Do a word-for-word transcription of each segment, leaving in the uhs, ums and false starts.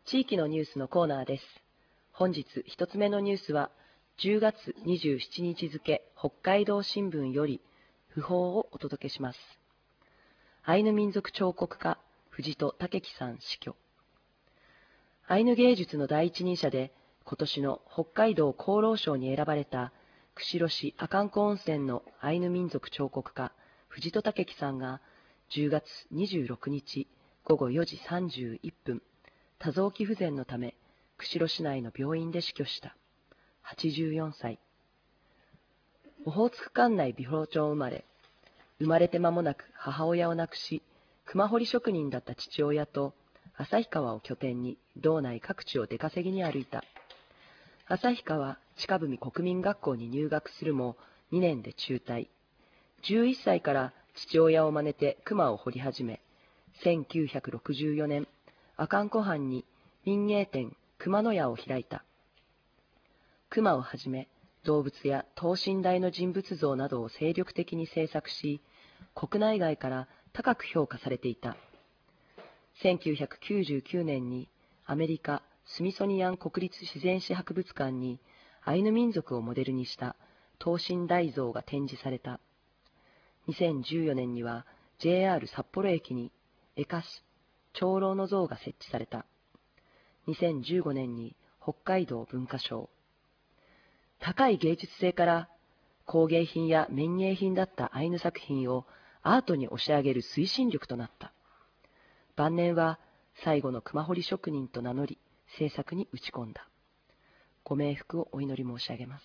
地域のニュースのコーナーです。本日一つ目のニュースは、じゅうがつにじゅうしちにち付北海道新聞より訃報をお届けします。アイヌ民族彫刻家、藤戸武樹さん死去。アイヌ芸術の第一人者で、今年の北海道功労賞に選ばれた、釧路市阿寒湖温泉のアイヌ民族彫刻家、藤戸武樹さんが、じゅうがつにじゅうろくにちごごよじさんじゅういっぷん、多臓器不全のため、釧路市内の病院で死去した。はちじゅうよんさい。オホーツク管内美幌町生まれ、生まれて間もなく母親を亡くし、熊掘り職人だった父親と、旭川を拠点に道内各地を出稼ぎに歩いた。旭川近文国民学校に入学するもにねんで中退。じゅういっさいから父親を真似て熊を掘り始め、せんきゅうひゃくろくじゅうよねん、阿寒湖畔に民芸店熊野屋を開いた。熊をはじめ、動物や等身大の人物像などを精力的に制作し、国内外から高く評価されていた。せんきゅうひゃくきゅうじゅうきゅうねんにアメリカスミソニアン国立自然史博物館にアイヌ民族をモデルにした等身大像が展示された。にせんじゅうよねんには ジェイアール 札幌駅にエカシ、長老の像が設置された。にせんじゅうごねんに北海道文化賞。高い芸術性から工芸品や民芸品だったアイヌ作品をアートに押し上げる推進力となった。晩年は最後の熊掘り職人と名乗り、制作に打ち込んだ。ご冥福をお祈り申し上げます。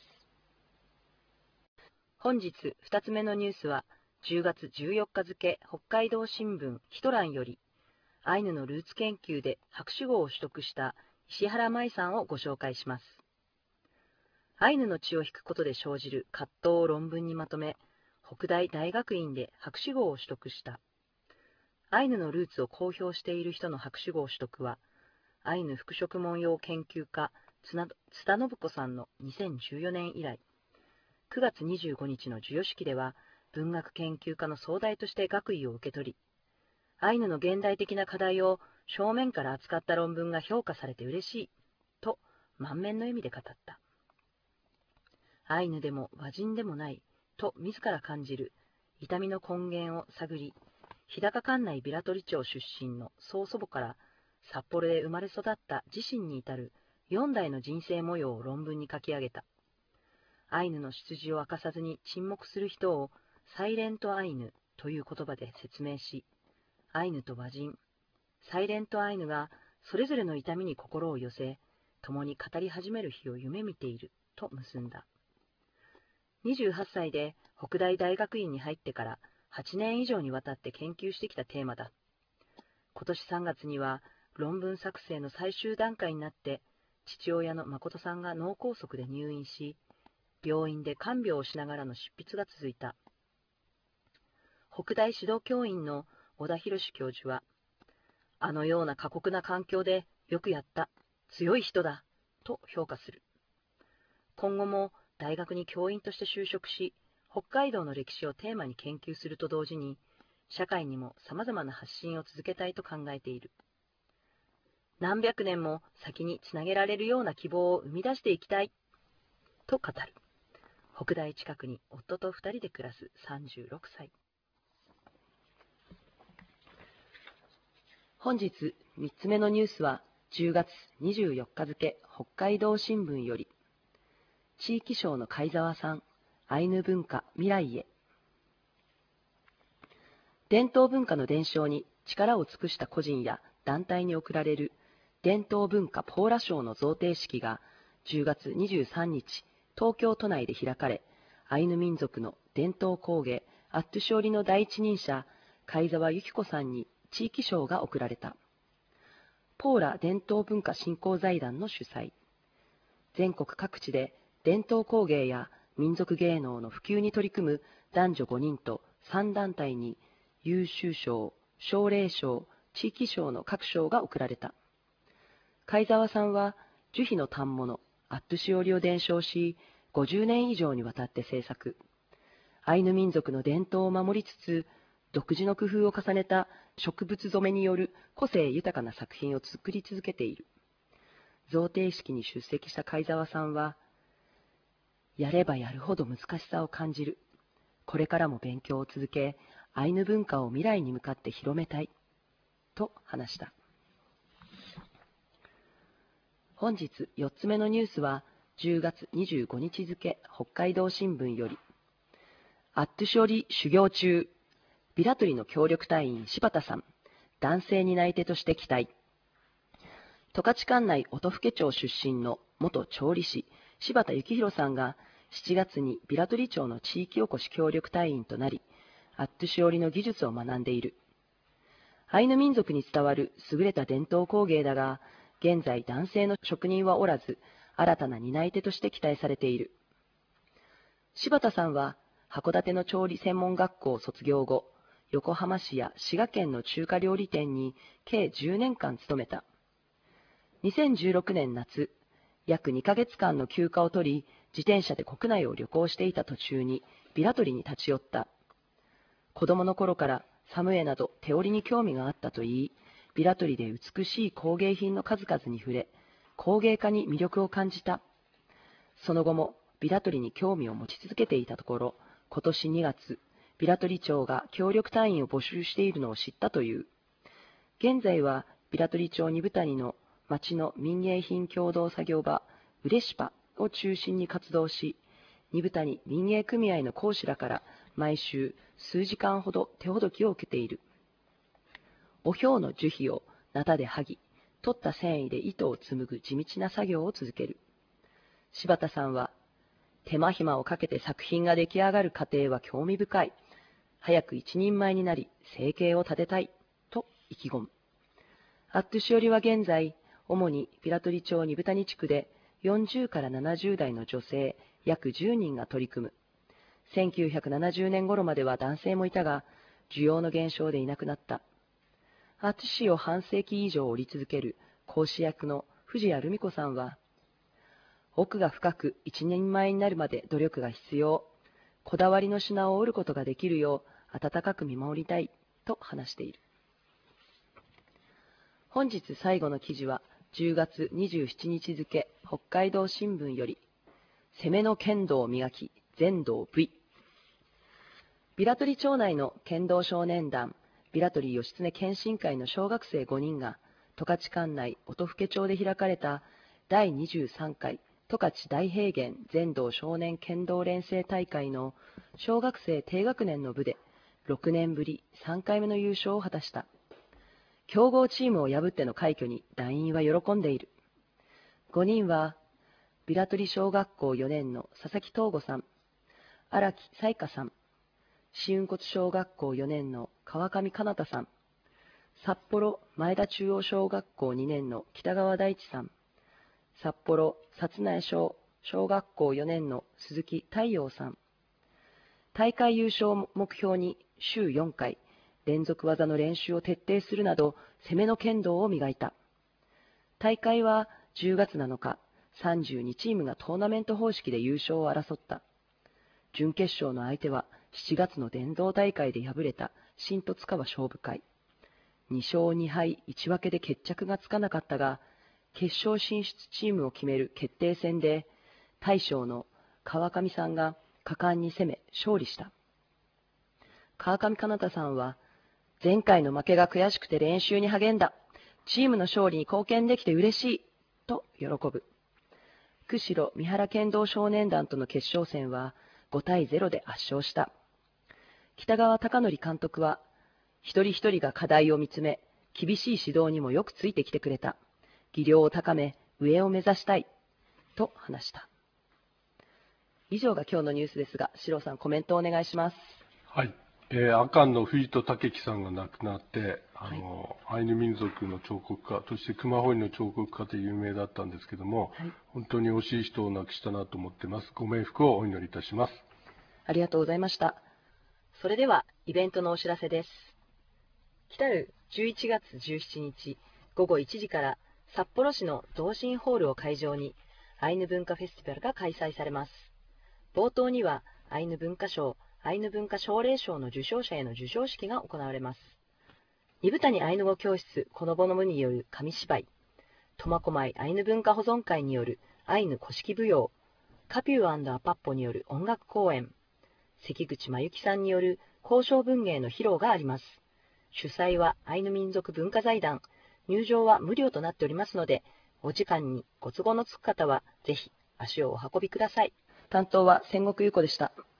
本日二つ目のニュースは、じゅうがつじゅうよっか付北海道新聞一覧より、アイヌのルーツ研究で博士号を取得した石原舞さんをご紹介します。アイヌの血を引くことで生じる葛藤を論文にまとめ、北大大学院で博士号を取得した。アイヌのルーツを公表している人の博士号取得は、アイヌ服飾文様研究家津田信子さんのにせんじゅうよねん以来、くがつにじゅうごにちの授与式では、文学研究家の総代として学位を受け取り、アイヌの現代的な課題を正面から扱った論文が評価されて嬉しい、と満面の笑みで語った。アイヌでも和人でもない、と自ら感じる痛みの根源を探り、日高管内平取町出身の曽祖母から札幌で生まれ育った自身に至るよんだいの人生模様を論文に書き上げた。アイヌの出自を明かさずに沈黙する人をサイレントアイヌという言葉で説明し、アイヌと和人、サイレントアイヌがそれぞれの痛みに心を寄せ、共に語り始める日を夢見ていると結んだ。にじゅうはっさいで北大大学院に入ってからはちねん以上にわたって研究してきたテーマだ。今年さんがつには論文作成の最終段階になって、父親の誠さんが脳梗塞で入院し、病院で看病をしながらの執筆が続いた。北大指導教員の小田博教授は、あのような過酷な環境でよくやった、強い人だ、と評価する。今後も大学に教員として就職し、北海道の歴史をテーマに研究すると同時に、社会にも様々な発信を続けたいと考えている。何百年も先につなげられるような希望を生み出していきたい、と語る。北大近くに夫と二人で暮らすさんじゅうろくさい。本日三つ目のニュースは、じゅうがつにじゅうよっか付北海道新聞より、地域賞の貝沢さん、アイヌ文化未来へ。伝統文化の伝承に力を尽くした個人や団体に贈られる伝統文化ポーラ賞の贈呈式がじゅうがつにじゅうさんにち、東京都内で開かれ、アイヌ民族の伝統工芸アットゥショーリの第一人者、貝沢由紀子さんに地域賞が贈られた。ポーラ伝統文化振興財団の主催。全国各地で伝統工芸や民族芸能の普及に取り組む男女ごにんとさんだんたいに優秀賞、奨励賞、地域賞の各賞が贈られた。貝沢さんは樹皮の反物、アットゥシオリを伝承し、ごじゅうねん以上にわたって制作。アイヌ民族の伝統を守りつつ、独自の工夫を重ねた植物染めによる個性豊かな作品を作り続けている。 贈呈式に出席した貝沢さんは、やればやるほど難しさを感じる。これからも勉強を続け、アイヌ文化を未来に向かって広めたい。と話した。本日よっつめのニュースは、じゅうがつにじゅうごにち付、北海道新聞より、アットゥショリ修行中、ビラトリの協力隊員柴田さん、男性担い手として期待。十勝管内音更町出身の元調理師、柴田幸宏さんがしちがつにビラトリ町の地域おこし協力隊員となり、アットゥシ織の技術を学んでいる。アイヌ民族に伝わる優れた伝統工芸だが、現在男性の職人はおらず、新たな担い手として期待されている。柴田さんは、函館の調理専門学校を卒業後、横浜市や滋賀県の中華料理店に計じゅうねんかん勤めた。にせんじゅうろくねん夏、約にかげつかんの休暇を取り、自転車で国内を旅行していた途中にビラトリに立ち寄った。子供の頃からサムエなど手織りに興味があったといい、ビラトリで美しい工芸品の数々に触れ、工芸家に魅力を感じた。その後もビラトリに興味を持ち続けていたところ、今年にがつ、ビラトリ町が協力隊員を募集しているのを知ったという。現在はビラトリ町二部谷の町の民芸品共同作業場、ウレシパを中心に活動し、二部谷民芸組合の講師らから毎週数時間ほど手ほどきを受けている。おひょうの樹皮をナタで剥ぎ、取った繊維で糸を紡ぐ地道な作業を続ける。柴田さんは、手間暇をかけて作品が出来上がる過程は興味深い。早く一人前になり、生計を立てたい、と意気込む。アットゥシオリは現在、主にビラトリ町二部谷地区でよんじゅうからななじゅうだいの女性約じゅうにんが取り組む。せんきゅうひゃくななじゅうねん頃までは男性もいたが、需要の減少でいなくなった。アットゥシを半世紀以上織り続ける講師役の藤谷留美子さんは、奥が深く一人前になるまで努力が必要。こだわりの品を織ることができるよう温かく見守りたい、と話している。本日最後の記事は、じゅうがつにじゅうしちにち付、北海道新聞より、攻めの剣道を磨き、全道 V。ビラトリ町内の剣道少年団、ビラトリ義経剣心会の小学生ごにんが、十勝管内音更町で開かれただいにじゅうさんかい十勝大平原全道少年剣道連成大会の小学生低学年の部で、ろくねんぶりさんかいめの優勝を果たした。強豪チームを破っての快挙に団員は喜んでいる。ごにんは、ビラトリ小学校よねんの佐々木東吾さん、荒木彩香さん、紫雲骨小学校よねんの川上かなたさん、札幌前田中央小学校にねんの北川大地さん、札幌薩内小小学校よねんの鈴木太陽さん。大会優勝を目標に週よんかい、連続技の練習を徹底するなど、攻めの剣道を磨いた。大会はじゅうがつなのか、さんじゅうにチームがトーナメント方式で優勝を争った。準決勝の相手はしちがつの伝道大会で敗れた新十津川勝負会。にしょうにはいいち分けで決着がつかなかったが、決勝進出チームを決める決定戦で、大将の川上さんが果敢に攻め勝利した。川上かなたさんは、前回の負けが悔しくて練習に励んだ。チームの勝利に貢献できて嬉しい。と喜ぶ。釧路三原剣道少年団との決勝戦はごたいゼロで圧勝した。北川貴則監督は、一人一人が課題を見つめ、厳しい指導にもよくついてきてくれた。技量を高め、上を目指したい。と話した。以上が今日のニュースですが、四郎さんコメントをお願いします。 はい。えー、阿寒の藤戸武樹さんが亡くなって、あの、はい、アイヌ民族の彫刻家、そして熊掘りの彫刻家で有名だったんですけども、はい、本当に惜しい人を亡くしたなと思っています。ご冥福をお祈りいたします。 ありがとうございました。それでは、イベントのお知らせです。来たるじゅういちがつじゅうしちにちごごいちじから、札幌市の同心ホールを会場に、アイヌ文化フェスティバルが開催されます。冒頭には、アイヌ文化賞、アイヌ文化奨励賞の受賞者への授賞式が行われます。二部谷アイヌ語教室このぼのむによる紙芝居、 苫小牧アイヌ文化保存会によるアイヌ古式舞踊、カピュー&アパッポによる音楽公演、関口真由紀さんによる交渉文芸の披露があります。主催はアイヌ民族文化財団、入場は無料となっておりますので、お時間にご都合のつく方はぜひ足をお運びください。担当は千石優子でした。